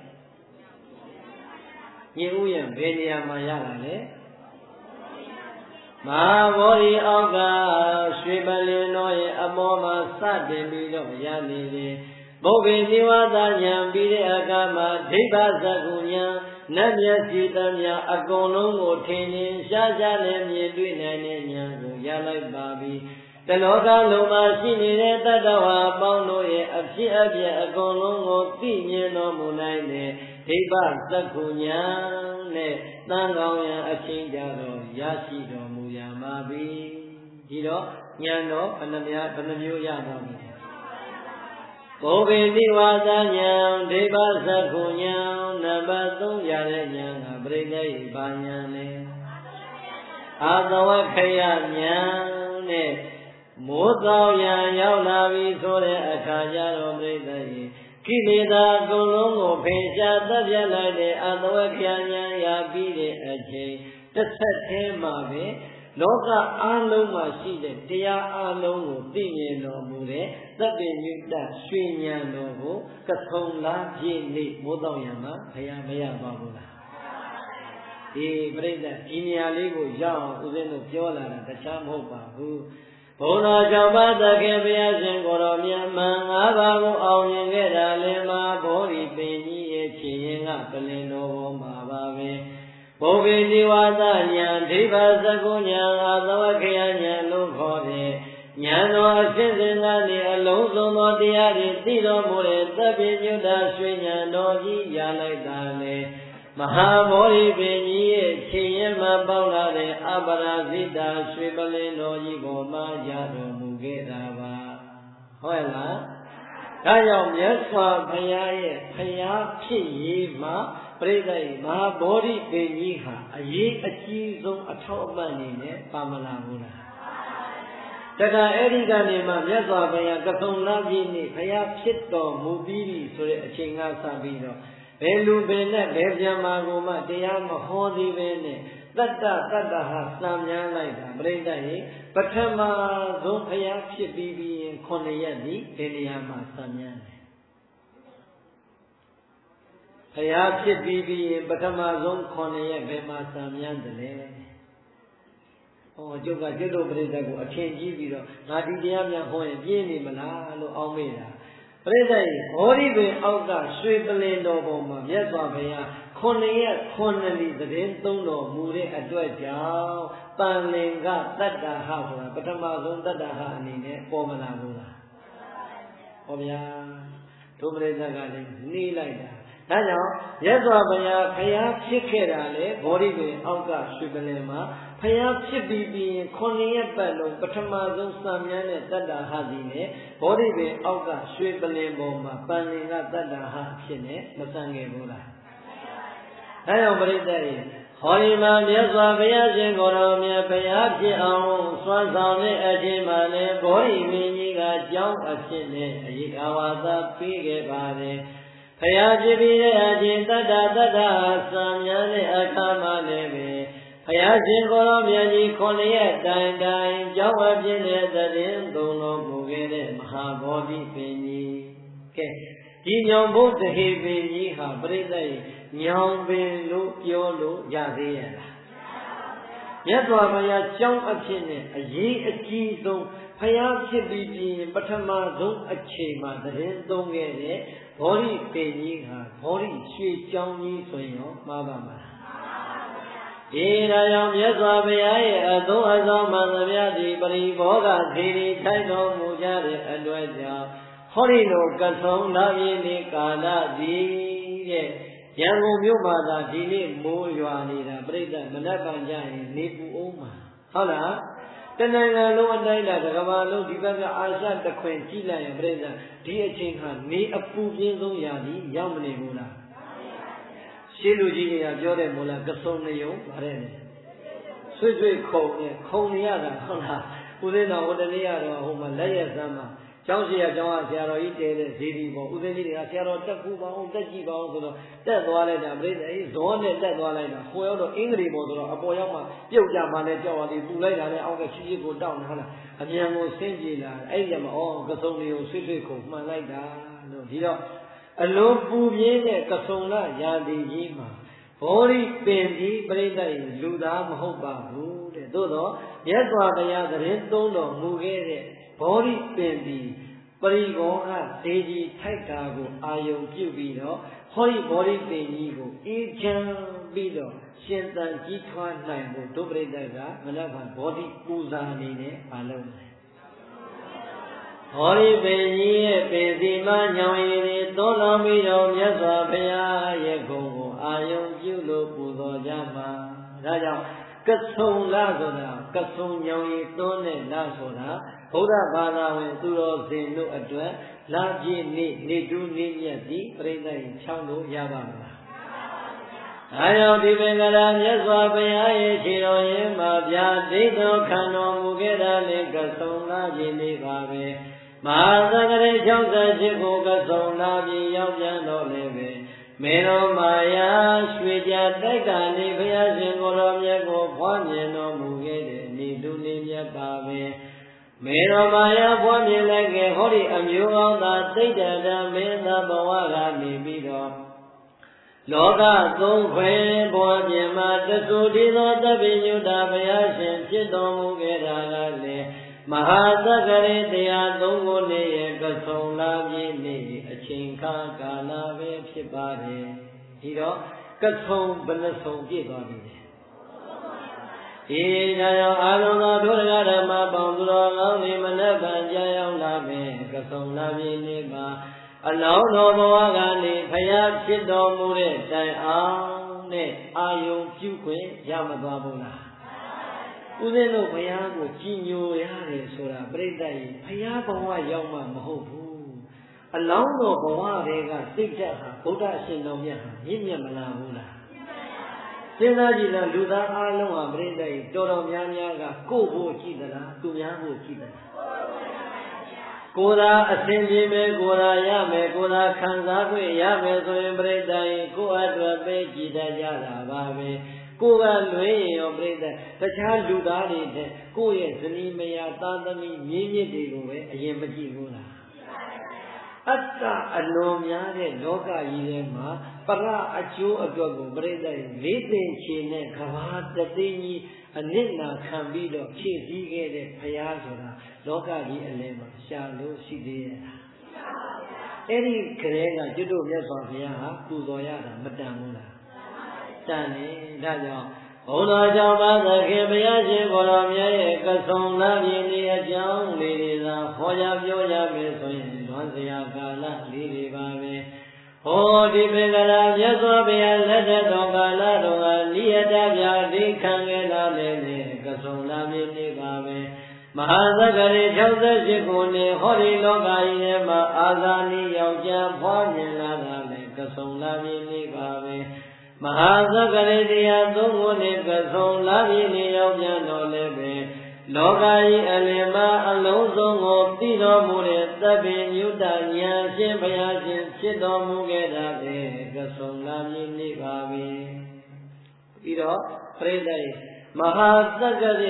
ညင်ဥယျာဉ်ဘယ်နေရာမှာရတာလဲ။မဟာဗောဓိအောက်ကရွှေပလင်တော်ရဲ့အပေါ်မှာစတင်ပြီးတော့ရနေတယ်။ဘုဗ္ဗေနိဝါဒဉာဏ်ပြီးတဲ့အခါမှာဒိဋ္ဌဇဂုဉာဏ်နတ်မျက်စိတည်းများအကုန်လုံးကိုထင်ရှားရှားနဲ့မြင်တွေ့နိုင်တဲ့ဉာဏ်ကိုရလိုက်ပါပြီ။တလောကလုံးမှာရှိနေတဲ့တတ္တဝါပေါင်းတို့ရဲ့အဖြစ်အပျက်အကုန်လုံးကိုသိမြင်တော်မူနိုင်တဲ့ဒိဋ္ဌဇဂုဉာဏ်နဲ့သံဃောင်းရန်အချင်းကြတော့ရရှိတော်မူရပါပြီ။ဒီတော့ဉာဏ်တော်ဘယ်နှမျိုးရပါမလဲ။ဘုဗ္ဗေနိဝါဒဉာဏ်ဒိဗ္ဗဇဂုဉာဏ်နံပါတ်3ရတဲ့ဉာဏ်ကပရိသေဘာဉာဏ်လဲအာသဝခယဉာဏ်နဲ့မိုးသောဉာဏ်ရောက်လာပြီဆိုတဲ့အခါကျတော့ပရိသေကိလေသာအကုန်လုံးကိုဖယ်ရှားသတ်ပြလိုက်တဲ့အာသဝခယဉာဏ်ရပြီးတဲ့အချိန်တစ်ဆက်တည်းမှာပဲလောကအားလုံးမှာရှိတဲ့တရားအားလုံးကိုသိမြင်တော်မူတဲ့သဗ္ဗညုတရွှေဉာဏ်တော်ကိုကထုံလားပြည့်နေ့မိုးတော်ရမှာဘုရားမရပါဘူးလားဒီပြိဿဒီနေရာလေးကိုရောက်အောင်ဦးဇင်းတို့ပြောလာတာတခြားမဟုတ်ပါဘူးဘုရားကြောင့်ပါသခင်ဘုရားရှင်ကိုယ်တော်မြတ်မှန်၅ပါးကိုအောင်မြင်ခဲ့တာလည်းမှာဘောဓိပင်ကြီးရဲ့ခြေရင်ကပလင်တော်ပေါ်မှာပါပဲဘုဗ္ဗေနိဝါဒဉာဏ်ဒိဗ္ဗဇဂုဉာဏ်အာသဝခယဉာဏ်လို့ခေါ်တဲ့ဉာဏ်တော်အစဉ်စဉ်ကနေအလုံးစုံသောတရားတွေသိတော်မူတဲ့သဗ္ဗညုတရွှေဉာဏ်တော်ကြီးရလိုက်တာလေမဟာဗောဓိပင်ကြီးရဲ့ခြေရင်မှာပေါက်လာတဲ့အပရာဇိတရွှေပလင်တော်ကြီးပေါ်မှာရတော်မူခဲ့တာပါဟုတ်လားဒါကြောင့်မြတ်စွာဘုရားရဲ့ဘုရားဖြစ်ရေးမှာပရိသေမဟာဗောဓိပင်ကြီးဟာအရေးအကြီးဆုံးအထောက်အပံ့နေနဲ့ပါမလာဘူးလားတခါအဲ့ဒီကနေမှမြတ်စွာဘုရားကထုံလပြည့်နေ့ဘုရားဖြစ်တော်မူပြီးပြီဆိုတဲ့အချိန်ကစပြီးတော့ဘယ်လူပင်နဲ့ဘယ်ပြန်မှာကိုမှတရားမဟောသေးပဲနဲ့တတ္တဟာစံမြန်းလိုက်တာပရိသေရေပထမဆုံးဘုရားဖြစ်ပြီးရင်9ရက်ဒီဒီနေရာမှာစံမြန်းတယ်ဘုရားဖြစ်ပြီးရင်ပထမဆုံး9ရက်ဘယ်မှာစံမြန်းတယ်လဲဟောကျုပ်ကကျွတ်တို့ပရိသတ်ကိုအထင်ကြီးပြီးတော့ငါဒီတရားများဟောရင်ပြင်းနေမလားလို့အောင်းမိတာပရိသတ်ဘောဓိပင်အောက်ကရွှေပလင်တော်ပေါ်မှာမြတ်စွာဘုရားခွန်ရဲ့ခွန်လီသတင်းသုံးတော်မူတဲ့အတွက်ကြောင့်ပန်လင်ကတတ္တဟဆိုတာပထမဆုံးတတ္တဟအနေနဲ့ပေါ်မလာဘူးလားဟောဗျာဒုပရိသတ်ကလည်းနှီးလိုက်တာဒါကြောင့်မြတ်စွာဘုရားဖျားဖြစ်ခဲ့တာလေဘောဓိပင်အောက်ကရွှေပလင်မှာဖျားဖြစ်ပြီးရင်ခွန်ရက်ပတ်လုံးပထမဆုံးစံမြန်းတဲ့တတ္တဟစီနဲ့ဘောဓိပင်အောက်ကရွှေပလင်ပေါ်မှာပန်လင်ကတတ္တဟဖြစ်နေမဆန်ခဲ့ဘူးလားဒါကြောင့်ပရိသတ်ရေဟောဒီမှာမြတ်စွာဘုရားရှင်ကိုယ်တော်မြတ်ဖျားဖြစ်အောင်စွမ်းဆောင်တဲ့အချိန်မှာလည်းဘောဓိမင်းကြီးကကြောင်းအဖြစ်နဲ့အရေးအဝါသပေးခဲ့ပါတယ်ဖယားဖြစ်ပြီးတဲ့အချိန်တတ္တစံမြန်းတဲ့အခါမှာလည်းပဲဖယားရှင်ကိုယ်တော်မြတ်ကြီးခွန်ရက်တိုင်ကြောင်းအဖြစ်နဲ့သတည်သုံးတော်မူခဲ့တဲ့မဟာဘောဓိပင်ကြီးကဲဒီညောင်ဘုဒ္ဓဟေပင်ကြီးဟာပြိဿရဲ့ညောင်ပင်လို့ပြောလို့ရသေးရဲ့လားမြတ်စွာဘုရားကြောင်းအဖြစ်နဲ့အရေးအကြီးဆုံးဖယားဖြစ်ပြီးပြင်ပထမဆုံးအချိန်မှာသတည်သုံးခဲ့တဲ့ဘောဓိပင်ကြီးဟာဘောဓိရွှေကြောင်းကြီးဆိုရင်ရောမှားပါမလားဒီဒါကြောင့်မြတ်စွာဘုရားရဲ့အသုံးအဆောင်မှန်သမျှဒီပရိဘောဂသီရိထိုက်တော်မူကြတဲ့အတွက်ကြောင့်ဟောဒီလိုကဆုံးလာပြည့်နေကာလသည်တဲ့ရန်ကုန်မြို့မှာသာဒီနေ့မိုးရွာနေတာပြိဿမနက်ပန်ကြရင်နေပူအောင်မှာဟုတ်လားတဏ္ဍာလုံးအတိုင်းလာကမ္ဘာလုံးဒီဘက်ကအာရှတခွင်ကြည့်လိုက်ရင်ပြိဿဒီအချိန်ဟာနေအပူပြင်းဆုံးရာဒီရောက်မနေဘူးလားရှင်းလူကြီးတွေကပြောတယ်မို့လားကစုံနေုံပါတယ်ဆွေ့ဆွေ့ခုံနေရတာဟုတ်လားဦးသိန်းတော်ဟိုတနေ့ကတော့ဟိုမှာလက်ရက်စမ်းမှာကျောင်းရှိရကျောင်းကဆရာတော်ကြီးတဲတဲ့ဇီဒီပေါ်ဦးသိန်းကြီးတွေကဆရာတော်တက်ကူပါအောင်တက်ကြည့်ပါအောင်ဆိုတော့တက်သွားလိုက်တာပြိဿအေးဇောနဲ့တက်သွားလိုက်တာဟိုရောက်တော့အင်္ဂလိပ်ပေါ်ဆိုတော့အပေါ်ရောက်မှပြုတ်ကြမှလည်းကြောက်ရသည်ပူလိုက်တာလည်းအောက်ကချီချီကိုတောက်နေဟုတ်လားအမြန်ကိုဆင်းပြေးလာအဲ့ဒီမှာကစုံတွေကိုဆွေ့ဆွေ့ခုံမှန်လိုက်တာလို့ဒီတော့အလုံးပူပြင်းတဲ့ကစုံလာရာဒီကြီးမှာဘောဓိပင်ကြီးပြိဿရဲ့လူသားမဟုတ်ပါဘူးတဲ့သို့တော့မြတ်စွာဘုရားသတင်းသုံးတော်မူခဲ့တဲ့ဘောဓိပင်ကြီးပရိဘောဂဒေကြီးထိုက်တာကိုအာယုံပြုပြီးတော့ဟောဒီဘောဓိပင်ကြီးကိုအေးချမ်းပြီးတော့ရှင်သန်ကြီးထွားနိုင်ဖို့ဒုပရိသတ်ကမနက်ဖြန်ဘောဓိပူဇာအနေနဲ့မလုပ်နိုင်ဟောဒီပင်ကြီးရဲ့ပင်စီမညောင်ရည်တွေသုံးတော်ပြီးတော့မြတ်စွာဘုရားရဲ့ဂုဏ်ကိုအာယုံပြုလို့ပူဇော်ကြမှာဒါကြောင့်ကဆုံလာဆိုတာကဆုံညောင်ရည်သွန်းတဲ့လာဆိုတာဘုရားဘာသာဝင်သူတော်စင်တို့အတွက်လာပြည့်နေတူးနေမြတ်သည်ပြိဿရင်ချောင်းလို့ရပါမလားဒါကြောင့်ဒီပင်ကရာမြတ်စွာဘုရားရဲ့ခြေတော်ရင်းမှာဗျာဒိဋ္ဌောခံတော်မူခဲ့တာလေကဆုံလာပြည့်နေပါပဲမဟာသက္ကရေ68ကိုကဆုံလာပြည့်ရောက်ပြန်တော့လေပဲမေတော်မာယာရွှေကြတိုက်ကနေဘုရားရှင်ကိုယ်တော်မြတ်ကိုဖွားမြင်တော်မူခဲ့တဲ့နေတူးနေမြတ်ပါပဲမေတော်မာယာဖွားမြင်လိုက်ခဲ့ဟောဒီအမျိုးကောင်းသာသိတ္တတမင်းသားဘဝကနေပြီးတော့လောကသုံးခွဲဘဝပြင်မှာတဆူဒီသောတပိညုတာဘုရားရှင်ဖြစ်တော်မူခဲ့တာကလည်းမဟာသက္ကရေတရားသုံးခုနေရဲ့ကဆုံလာပြည့်နေအချိန်ခါကာလပဲဖြစ်ပါတယ်ဒီတော့ကဆုံဘယ်နှဆုံပြည့်သွားပြီလဲဒီကြောင့်အာလုံးသောဒုရဂဓမ္မပေါင်းသူတော်ကောင်းတွေမနက်ဖြန်ကြာရောက်လာမယ်ကဆုံလာပြည့်နေပါအလောင်းတော်ဘဝကနေဖယားဖြစ်တော်မူတဲ့တိုင်အောင်နဲ့အာယုံပြုခွင့်ရမသွားဘူးလားဦးဇင်းတို့ဘုရားကိုကြည်ညိုရတယ်ဆိုတာပြိဿရဲ့ဘုရားဘဝရောက်မှမဟုတ်ဘူးအလောင်းတော်ဘဝတွေကစိတ်ဓာတ်ဟာဗုဒ္ဓရှင်တော်မြတ်ဟာမြင့်မြတ်မလားဘူးလားစဉ်းစားကြည့်လားလူသားအလုံးဟာပြိဿရဲ့တော်တော်များများကကိုယ့်ဖို့ကြည့်သလားသူများဖို့ကြည့်သလားကိုယ်သာအစဉ်ပြေမယ်ကိုယ်သာရမယ်ကိုယ်သာခံစားခွင့်ရမယ်ဆိုရင်ပြိဿရဲ့ကိုယ့်အတွက်ပဲကြည်တတ်ကြတာပါပဲကိုယ်ကလွဲရင်ရောပြိဿတခြားလူသားတွေတဲ့ကိုယ့်ရဲ့ဇနီးမယားသားသမီးမြင်းမြစ်တွေကိုပဲအရင်မကြည့်ဘူးလားအတ္တအလွန်များတဲ့လောကကြီးထဲမှာပရအကျိုးအတွက်ကိုပြိဿရဲ့လေးသိင်ချေနဲ့ကဘာတသိန်းကြီးအနစ်နာခံပြီးတော့ဖြည့်ဆည်းခဲ့တဲ့ဘုရားဆိုတာလောကကြီးအလယ်မှာရှာလို့ရှိသေးရဲ့အဲ့ဒီကလေးကကျွတ်တို့မြတ်စွာဘုရားဟာပူဇော်ရတာမတန်ဘူးလားတန်နေဒါကြောင့်ဘုရားကြောင့်ပါသခင်ဘုရားရှင်ကိုယ်တော်မြတ်ရဲ့ကဆုံလာပြင်းဒီအကြောင်းလေးတွေသာဟောကြားပြောရမယ်ဆိုရင်လွန်စရာကာလလေးတွေပါပဲဟောဒီပင်ကလာမြတ်စွာဘုရားလက်ထက်တော်ကာလတော်ကနိယတပြာဒိခံခဲ့တာလည်းကဆုံလာပြင်းနေပါပဲမဟာသက္ကရေ68ခုနှစ်ဟောဒီလောကကြီးထဲမှာအာဇာနည်ယောက်ျားဖွားမြင်လာတာလည်းကဆုံလာပြင်းနေပါပဲမဟာသက္ကရေတရား3ခုနှစ်ကဆုံလာပြင်းနေယောက်ျားတော်လည်းပဲလောကကြီးအလင်မအလုံးစုံကိုသိတော်မူတဲ့သဗ္ဗညုတဉာဏ်ဖြင့်ဘုရားရှင်ဖြစ်တော်မူခဲ့တာလေကဆုံလာပြင်းနေပါပြီပြီးတော့ပြိဿရေမဟာသက္ကရေ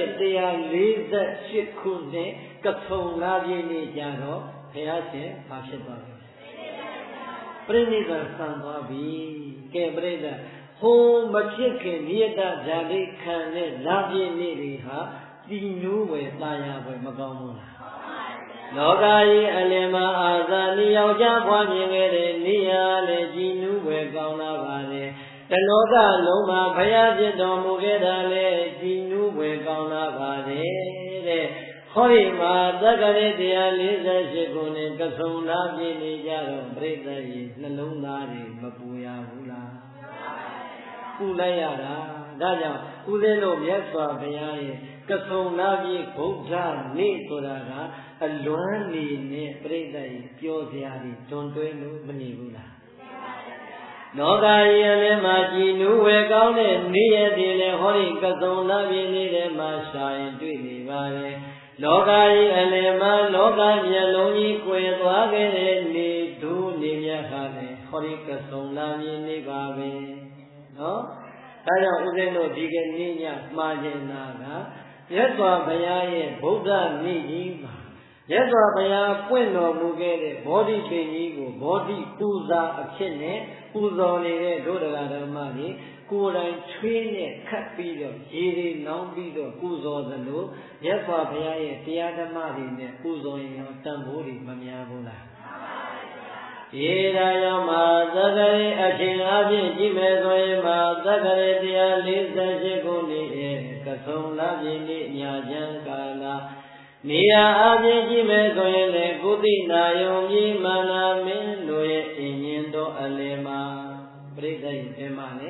148ခုနှစ်ကဆုံလာပြင်းနေကြတော့ဘုရားရှင်ဘာဖြစ်သွားလဲပြိဋိဘံဆံသွားပြီကဲပြိဿဟိုမဖြစ်ခင်နိယတဇာတိခံတဲ့လာပြင်းနေတွေဟာဒီနူးဝယ်ตายပဲမကောင်းဘူးလားလောကကြီးအလင်မအာဇာနည်ယောက်ျားဖွားမြင်ခဲ့တဲ့နေရာလေဒီနူးဝယ်ကောင်းလာပါလေတလောကလုံးမှာဘုရားဖြစ်တော်မူခဲ့တာလေဒီနူးဝယ်ကောင်းလာပါလေတဲ့ဟောဒီမှာသက္ကရာ148ခုနှစ်ကဆုံလာပြည့်နေကြတော့ပြိဿကြီးနှလုံးသားတွေမပူရဘူးလားပူလိုက်ရတာဒါကြောင့်ဦးဇင်းတို့မြတ်စွာဘုရားရဲ့ကဆုံလာပြည့်ဗုဒ္ဓနေ့ဆိုတာကအလွမ်းနေနဲ့ပြိဿကြီးပြောစရာတွေတွန်တွဲလို့မနေဘူးလားလောကကြီးအလင်းမှာကြည်နူးဝဲကောင်းတဲ့နေ့ရက်တွေလည်းဟောဒီကဆုံလာပြည့်နေတဲ့မှာရှာရင်တွေ့နေပါလေလောကကြီးအလင်းမှာလောကမျက်လုံးကြီးကွယ်သွားခဲ့တဲ့နေဒုနေမြတ်ဟာလည်းဟောဒီကဆုံလာပြည့်နေပါပဲနော်ဒါကြောင့်ဦးဇင်းတို့ဒီကနေ့ညမှားကျင်တာကမြတ်စွာဘုရားရဲ့ဗုဒ္ဓနေ့ကြီးမှာမြတ်စွာဘုရားပွင့်တော်မူခဲ့တဲ့ဘောဓိပင်ကြီးကိုဘောဓိပူဇာအဖြစ်နဲ့ပူဇော်နေတဲ့ဒုဒကာဓမ္မတွေကိုယ်တိုင်ချွေးနဲ့ခတ်ပြီးတော့ရေတွေနောင်ပြီးတော့ပူဇော်သလိုမြတ်စွာဘုရားရဲ့တရားဓမ္မတွေနဲ့ပူဇော်ရင်ရောတန်ဖိုးတွေမများဘူးလားရေရာယောမှာသက္ကရေအချိန်အပြင်ကြည့်မယ်ဆိုရင်မှာသက္ကရေ148ခုနှစ်ရဲ့ကဆုံလာပြည့်နေ့ညာချမ်းကာလနေရာအပြင်ကြည့်မယ်ဆိုရင်လေကုသိနာယုံကြီးမန္နာမင်းတို့ရဲ့အင်ရင်တော်အလယ်မှာပြိဿရင်ပြန်ပါလေ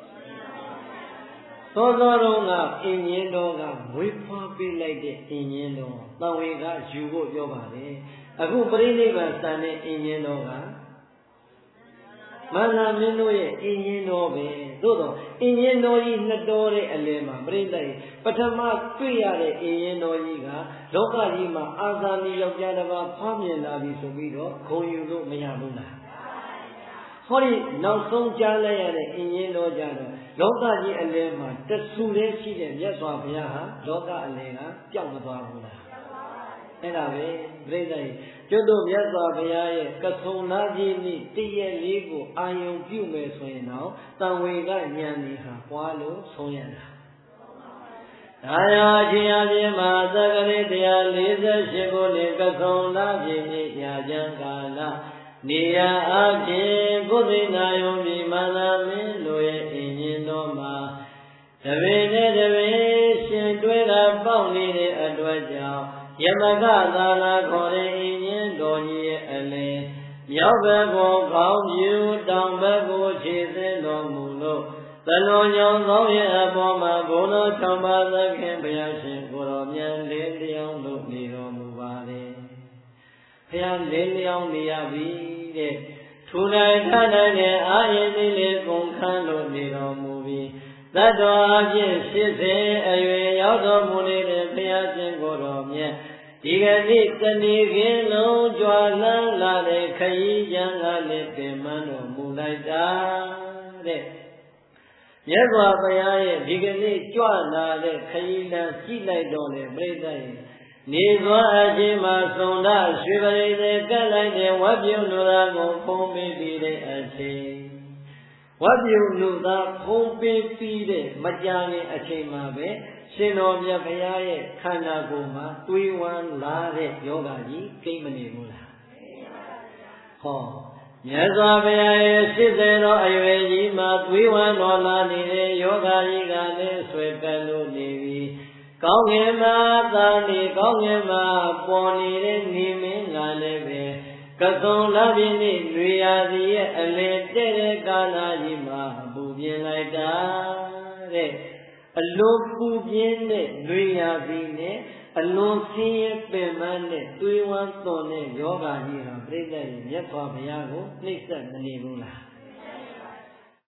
သောသောတော်ကအင်ရင်တော်ကမွေးဖွားပေးလိုက်တဲ့အင်ရင်တော်တန်ဝေကယူဖို့ပြောပါလေအခုပြိဋိဘံစံတဲ့အင်ရင်တော်ကမန္နာမင်းတို့ရဲ့အင်ရင်တော်ပဲသို့တော့အင်ရင်တော်ကြီးနှစ်တော်တဲ့အလယ်မှာပြိဿရင်ပထမတွေ့ရတဲ့အင်ရင်တော်ကြီးကလောကကြီးမှာအာဇာနည်ယောက်ျားတစ်ပါးဖွားမြင်လာပြီဆိုပြီးတော့ဂုဏ်ယူလို့မရဘူးလားဟောဒီနောက်ဆုံးကြားလိုက်ရတဲ့အင်ရင်တော်ကြတော့လောကကြီးအလယ်မှာတဆူလေးရှိတဲ့မြတ်စွာဘုရားဟာလောကအလယ်ကပျောက်မသွားဘူးလားအဲ့ဒါပဲပြိဿရင်ကျွတ်တို့မြတ်စွာဘုရားရဲ့ကဆုံလာကြီးနေ့တည့်ရက်လေးကိုအာယုံပြုမယ်ဆိုရင်တော့တန်ဝေကဉာဏ်ကြီးဟာပွားလို့ဆုံးရတာဒါရောအချင်းအချင်းမှာသက္ကရေ148ခုနှစ်ကဆုံလာကြီးနေ့ညာချမ်းကာလနေရာအချင်းကုသိနာယုံပြီးမန္တမင်းတို့ရဲ့အင်ရင်တော်မှာတပည့်နဲ့တပည့်ရှင်တွဲတာပေါက်နေတဲ့အတွက်ကြောင့်ယမကသာလာခေါ်တဲ့အင်ရင်တော်ကြီးရဲ့အလယ်မြောက်ဘက်ကိုကောင်းပြူတောင်ဘက်ကိုခြေဆင်းတော်မူလို့သလွန်ညောင်းသောရဲ့အပေါ်မှာဘုန်းတော်၆ပါးသခင်ဘုရားရှင်ကိုယ်တော်မြတ်လေးလျောင်းလို့နေတော်မူပါလေဘုရားလေးလျောင်းနေရပြီတဲ့ထူနိုင်ထနိုင်တဲ့အာယတိလေးကုန်ခန်းလို့နေတော်မူပြီးသတ္တဝါအဖြစ်80အရွယ်ရောက်တော်မူနေတဲ့ဘုရားရှင်ကိုယ်တော်မြတ်ဒီကနေ့တဏှိခင်းလုံးကြွာလန်းလာတဲ့ခရီးရန်ကလည်းပင်မတော်မူလိုက်တာတဲ့မြတ်စွာဘုရားရဲ့ဒီကနေ့ကြွလာတဲ့ခရီးလမ်းကြည့်လိုက်တော့လေပြိဿရဲ့နေသွားအချင်းမှာသုံဒရွှေပရိသေကတ်လိုက်တဲ့ဝတ်ပြုလူသားကိုဖုံးပေးပြီးတဲ့အချိန်ဝတ်ပြုလူသားဖုံးပေးပြီးတဲ့မကြာခင်အချိန်မှာပဲရှင်တော်မြတ်ဘုရားရဲ့ခန္ဓာကိုယ်မှာတွေးဝမ်းလာတဲ့ယောဂကြီးကိမ့်မနေဘူးလားဟောမြတ်စွာဘုရားရဲ့80တော်အရွယ်ကြီးမှာသွေးဝမ်းတော်လာနေတဲ့ယောဂကြီးကလည်းဆွဲကပ်လို့နေပြီကောင်းငင်မှာသာနေကောင်းငင်မှာပေါ်နေတဲ့နေမင်းကလည်းပဲကသွန်လာပြင်းနေလွေရာစီရဲ့အလယ်တဲ့တဲ့ကာလကြီးမှာပူပြင်းလိုက်တာတဲ့အလွန်ပူပြင်းတဲ့လွေရာစီနဲ့အလွန်ဆင်းရဲပင်ပန်းတဲ့သွေးဝမ်းသွန်တဲ့ယောဂကြီးဟာပြိတ္တရဲ့မြတ်စွာဘုရားကိုနှိမ့်ဆက်မနေဘူးလား